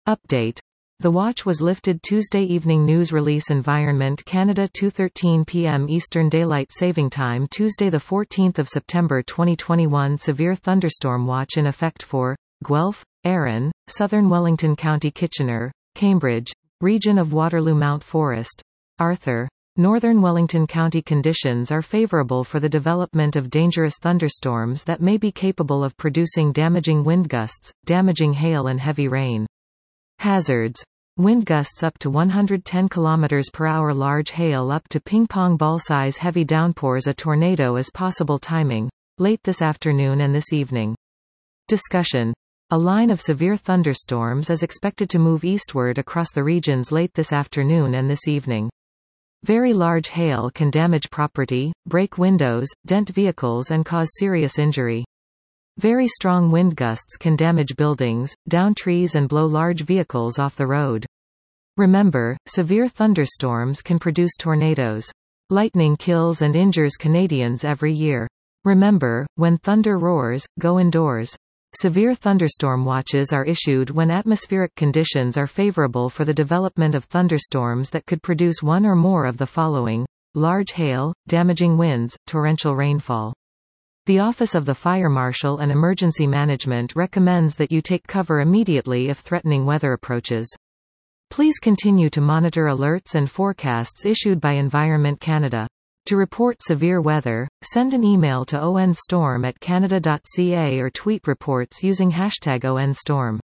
Update. The watch was lifted Tuesday evening. News release. Environment Canada, 2:13 p.m. Eastern Daylight Saving Time, Tuesday 14 September 2021. Severe thunderstorm watch in effect for Guelph, Arran, Southern Wellington County, Kitchener, Cambridge, region of Waterloo, Mount Forest, Arthur, Northern Wellington County. Conditions are favorable for the development of dangerous thunderstorms that may be capable of producing damaging wind gusts, damaging hail and heavy rain. Hazards. Wind gusts up to 110 km per hour, large hail up to ping-pong ball size, heavy downpours. A tornado is possible. Timing: late this afternoon and this evening. Discussion. A line of severe thunderstorms is expected to move eastward across the regions late this afternoon and this evening. Very large hail can damage property, break windows, dent vehicles and cause serious injury. Very strong wind gusts can damage buildings, down trees and blow large vehicles off the road. Remember, severe thunderstorms can produce tornadoes. Lightning kills and injures Canadians every year. Remember, when thunder roars, go indoors. Severe thunderstorm watches are issued when atmospheric conditions are favorable for the development of thunderstorms that could produce one or more of the following: large hail, damaging winds, torrential rainfall. The Office of the Fire Marshal and Emergency Management recommends that you take cover immediately if threatening weather approaches. Please continue to monitor alerts and forecasts issued by Environment Canada. To report severe weather, send an email to onstorm@canada.ca or tweet reports using #ONStorm.